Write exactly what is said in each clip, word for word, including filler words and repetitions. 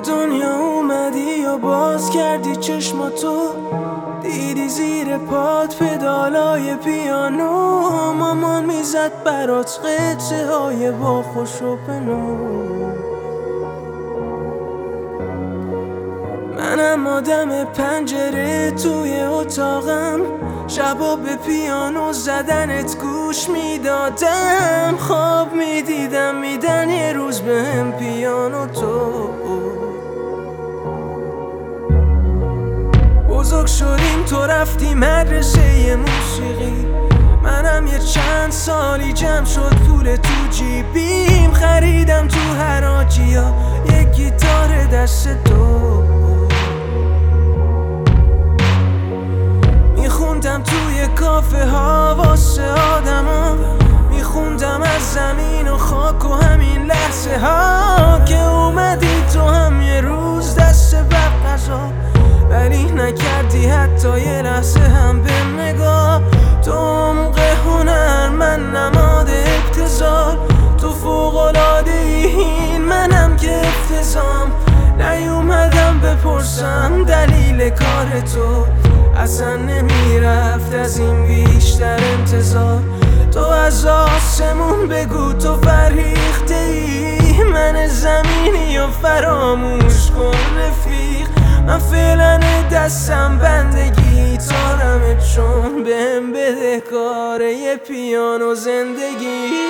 دنیا اومدی یا باز کردی چشماتو، دیدی زیر پات پدالای پیانو، مامان میزد برات قطعه های با خوش و پنو. منم آدم پنجره توی اتاقم، شبا به پیانو زدنت گوش میدادم، خواب میدیدم میدن یه روز بهم پیانو تو. بزرگ شدیم تو رفتی مدرسه موسیقی، منم یه چند سالی جمع شد پول تو جیبیم، خریدم تو حراجیا یه گیتار دست تو. میخوندم توی کافه ها واسه آدما، میخوندم از زمین و خاک و همین لحظه ها که اومدی تو هم یه روز دست بر قضا، ولی نکردی حتی یه لحظه هم به نگاه. تو عمق هنر من نماد ابتذال، تو فوق‌العاده این منم که افتضام. نیومدم بپرسم دلیل کار تو، اصلا نمیرفت از این بیشتر انتظار. تو از آسمون بگو تو فرهیخته ای، من زمینی و فراموش کن رفیق. من فعلا دستم بنده گیتارمه، چون بهم بده کاره یه پیانو زندگی.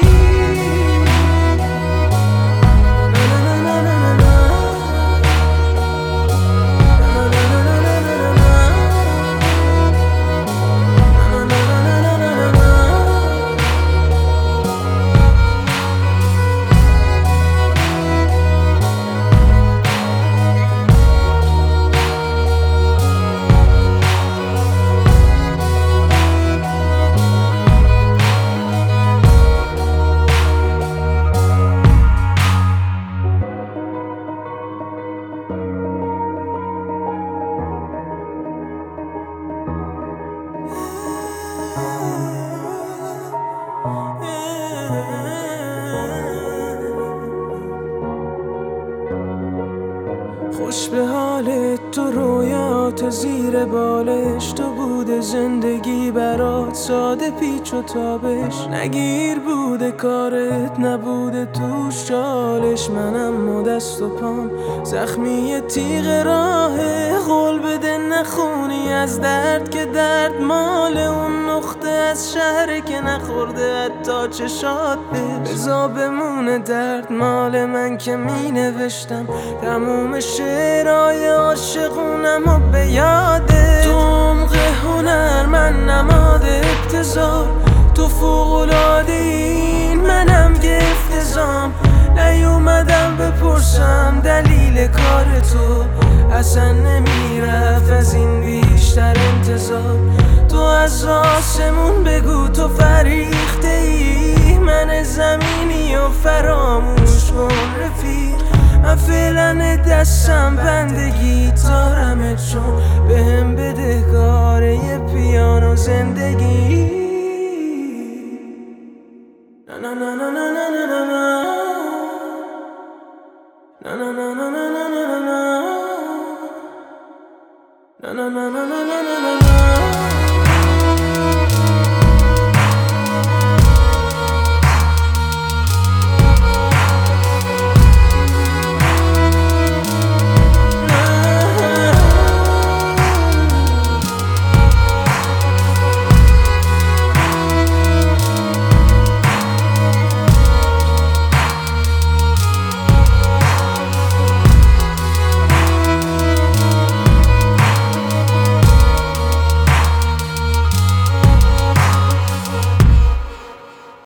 خوش به حالت تو، رویات زیر بالش، تو بوده زندگی برات ساده پیچ و تابش، نگیر بوده کارت نبوده توش چالش. منم و دست و پام زخمی تیغ راهه، قول بده نخونی از درد که درد مال اون نقطه از شهره که نخورده حتی چشات بهش. بزا بمونه درد مال من که می نوشتم تموم شعرهای عاشقونم و به یاده. تو عمق هنر من نماد ابتذال، تو فوق‌العاده این منم که افتضام. نیومدم بپرسم دلیل کار تو، اصلا نمیرفت از این بیشتر انتظار. تو از آسمون بگو تو فریخته ای، من زمینی و فراموش کن رفیق. من فعلا دستم بنده گیتارمه، چون بهم بده کاره یه پیانو زندگی. نه نه نه نه نه نه نه نه Na na na na na na na na na na na na na na na na